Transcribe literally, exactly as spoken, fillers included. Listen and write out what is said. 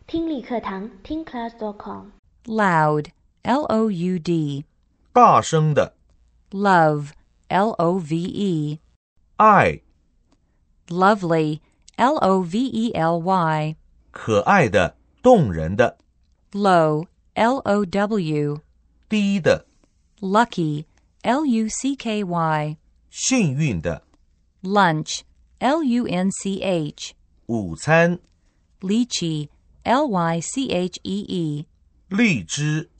听力课堂听 class dot com。 Loud, L O U D. 大声的。 Love, L O V E. 爱。 Lovely, L O V E L Y. 可爱的，动人的。 Low, L O W. 低的。 Lucky, L U C K Y. 幸运的。 Lunch, L U N C H. 午餐。 Lychee, L Y C H E E. 荔枝。